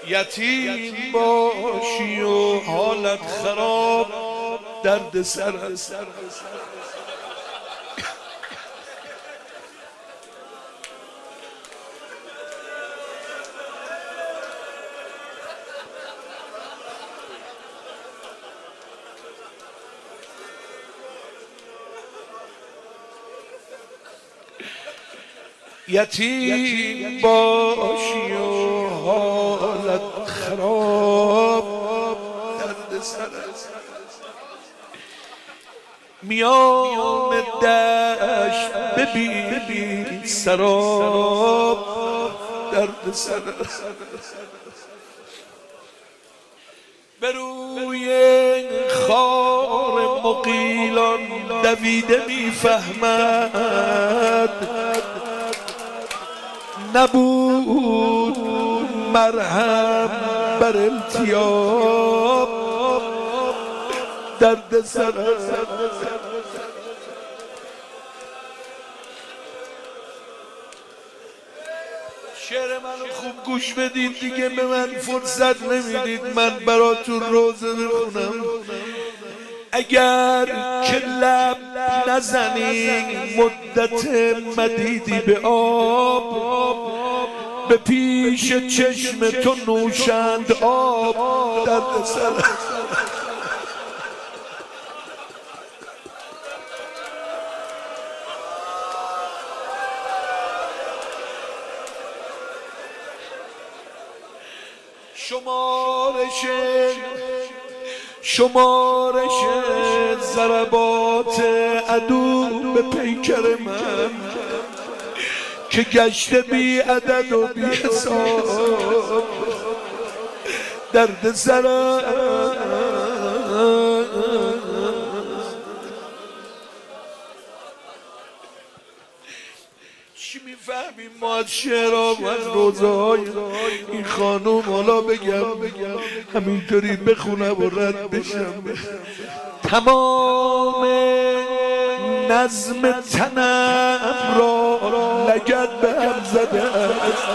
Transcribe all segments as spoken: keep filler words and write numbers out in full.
یتیم باشی و حالت خراب درد سر است. یتیم باشی و حالت خراب درد سر است. میان دشت ببینی سراب درد سر است. به روی خار مغیلان دویده میفهمد نبود مرهم بر التیاب درد سر. شعر منو خوب گوش بدید دیگه، به من فرصت نمیدید من براتون روزه بخونم. اگر که لب نزنی مدت مدیدی به آب، به پیش چشم تو نوشند آب درد سر. شمارش شمارش ضربات عدو به پیکر من که گشته بی عدد و بی حساب درد سر. چی میفهمیم ما از شعرها و از روزه های این خانوم؟ حالا بگم همینطوری بخونم و رد بشم. تمام نظم تنم را لگد به هم زده است.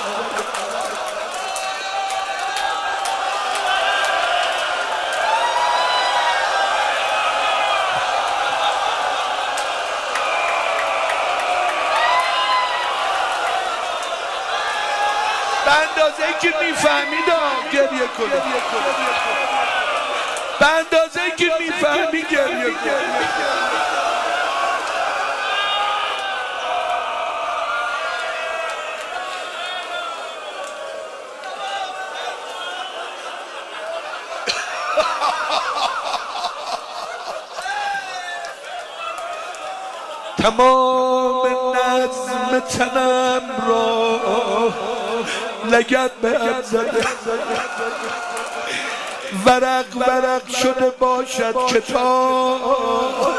به اندازه که میفهمید گریه کنه، به اندازه که میفهمی گریه کنه. تمام نظم تنم را لگد به هم زده، ورق ورق شده باشد کتاب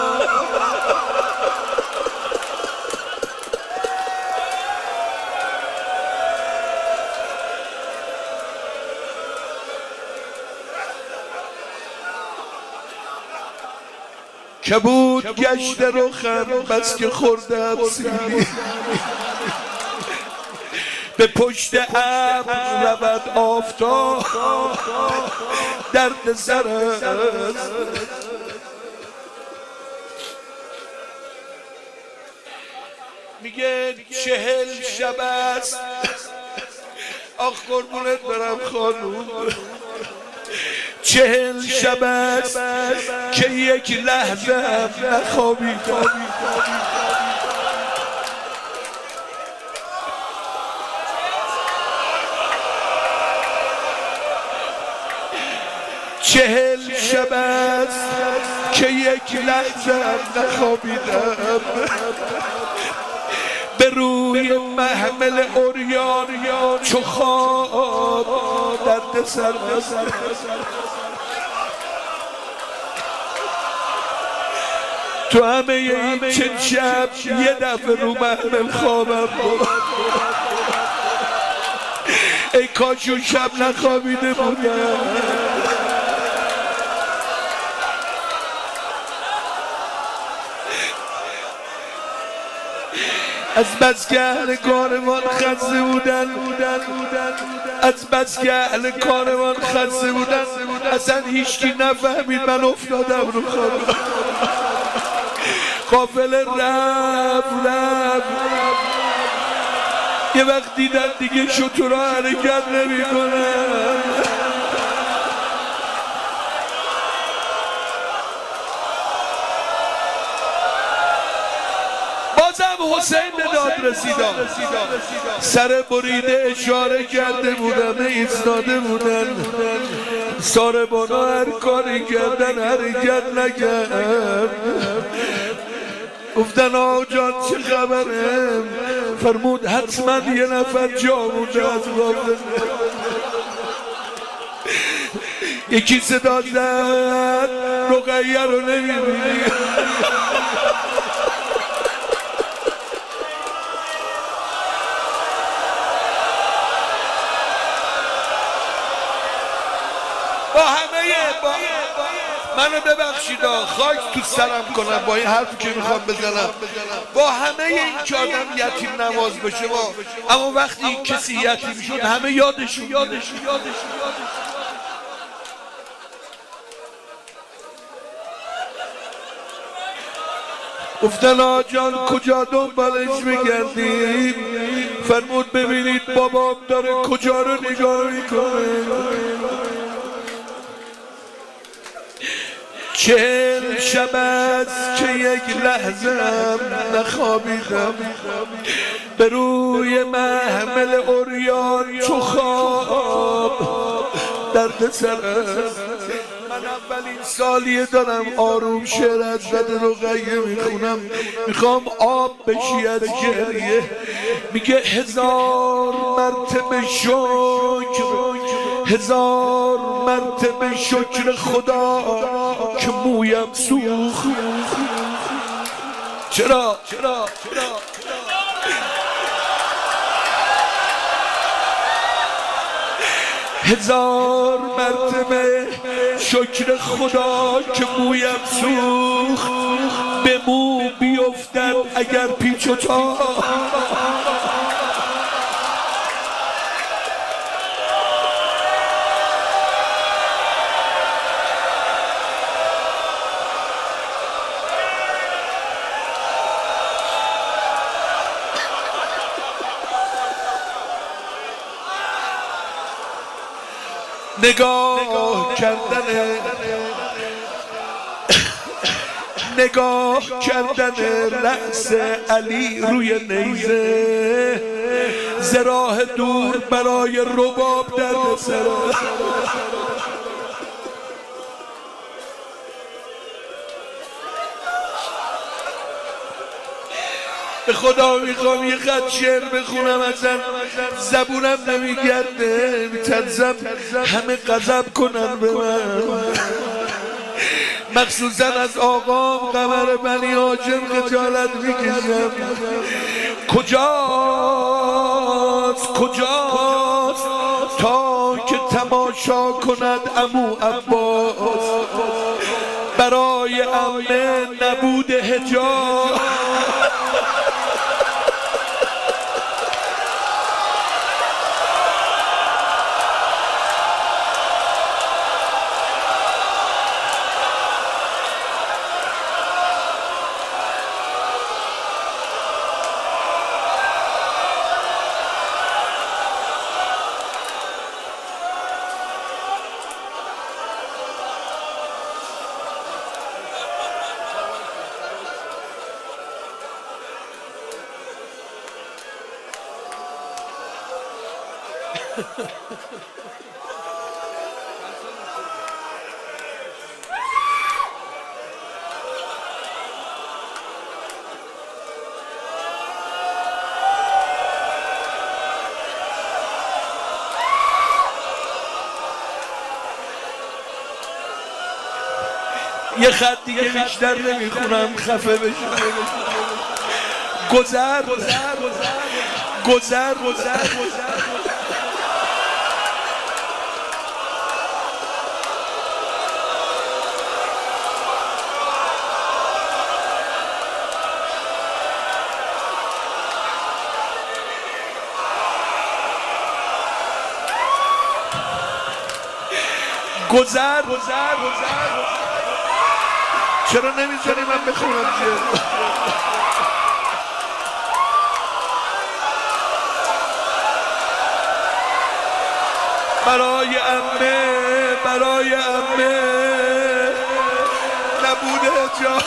کبود گشت رخم بس که خوردم سیلی، به پشت ابر رود آفتاب درد سر است. میگه چهل شب است، آخ قربونت برم خانوم، چهل شب است که یک لحظه هم نخوابیدم. چهل شب است که یک لحظه هم نخوابیدم، به روی محمل عریان چو خواب درد سر است. تو همه این چند شب یه دفعه رو محمل خوابم بود، ای کاش اون شب نخوابیده بودم. از بس که اهل کاروان خسته بودن از بس که اهل کاروان خسته بودن اصلا هیچکی نفهمید من افتادم رو خواب. قافله رفت رفت یه وقت دیدن دیگه شترها حرکت نمی کنن. بازم حسین به داد رسیدن سر بریده اشاره کرده بودن ایستاده بودن ساربانا هر کاری کردن حرکت نکرد. گفتن آقا جان چه خبره؟ فرمود حتما یه نفر جا مونده از قافله. یکی صدا زد رقیه رو نمیبینی؟ با همه با منو ببخشید خاک تو سرم کنم با این حرفی که میخوام بزنم با همه این که آدم یتیم نماز بشه با اما وقتی کسی یتیم شد همه یادشون یادشون یادشون گفتن آقا جان کجا دنبالش میگردیم؟ فرمود ببینید بابام داره کجا رو نگاه میکنه. چهل شب است که یک لحظم نخوابیدم به روی محمل عریان چو خواب درد سر است. من اولین سالیه دارم آروم شعر از زد رقیه میخونم میخوام آب بشی از گریه. میگه هزار مرتبه شکر هزار مرتبه شکر خدا که مویم سوخت. چرا؟ چرا؟ هزار مرتبه شکر خدا که مویم سوخت به مو بیفتد اگر پیچ و تاب. نگاه کردن نگاه کردن رأس علی روی نیزه ز راه دور برای رباب درد سر. به خدا میخوام یه خط شعر بخونم ازم زبونم نمیگرده میترسم همه غضب کنن به من مخصوصا از آقام قمر بنی هاشم خجالت میکشم. کجاست کجاست تا که تماشا کند عمو عباس برای عمه نبود حجاب. یه خط دیگه بیشتر نمیخونم خفه بشم. گذر گذر گذر گذر گذر چرا نمیذاری من بخونم چیه؟ برای عمه برای عمه نبوده جا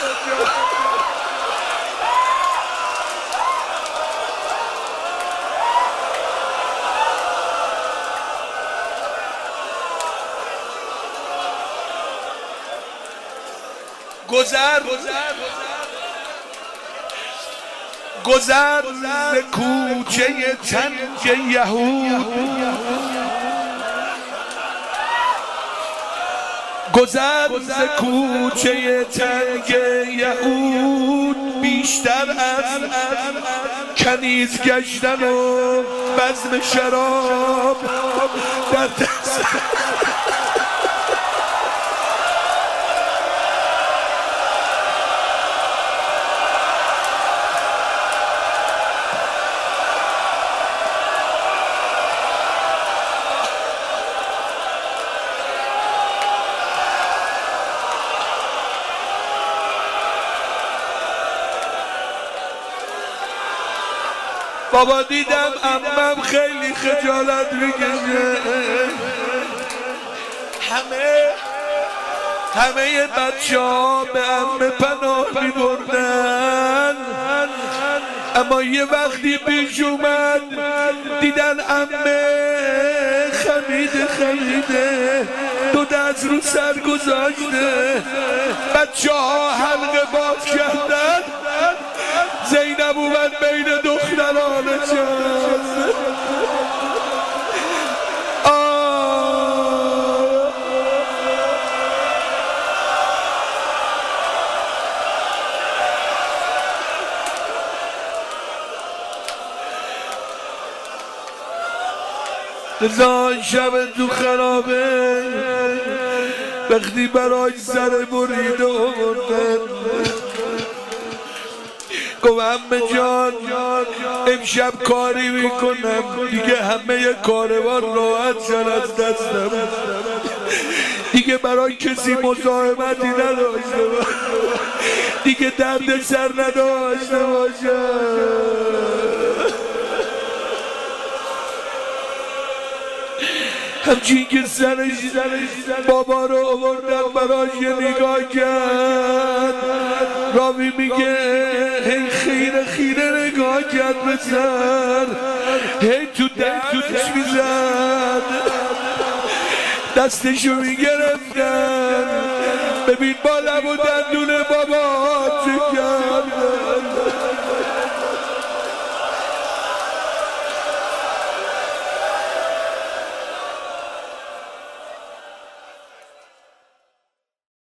گذر گذر ز کوچه تنگ یهود گذر ز کوچه تنگ یهود بیشتر از کنیز گشتن و بزم شراب در دست بابا دیدم عمم خیلی خجالت میکشه همه همه بچه ها به عمه پناه میبردن اما یه وقتی پیش اومد دیدن عمه خمیده خمیده دو دست رو سر گذاشته بچه ها حلقه باز کردن زینب اومد بین دختران چند رضا شب تو خرابه وقتی برای سر برید آوردن گفت عمه جان امشب کاری میکنم دیگه همه کاروان راحت شد از دستم دیگه برای کسی مزاحمتی نداشته باشم دیگه درد سر نداشته باشم همچین که سرش بابا رو آوردن براش یه نگاه کرد راوی میگه هی خیره خیره نگاه کرد به سر هی تو دهنش میزد دستشو میگرفتن ببین با لب و دندون بابا چه کردن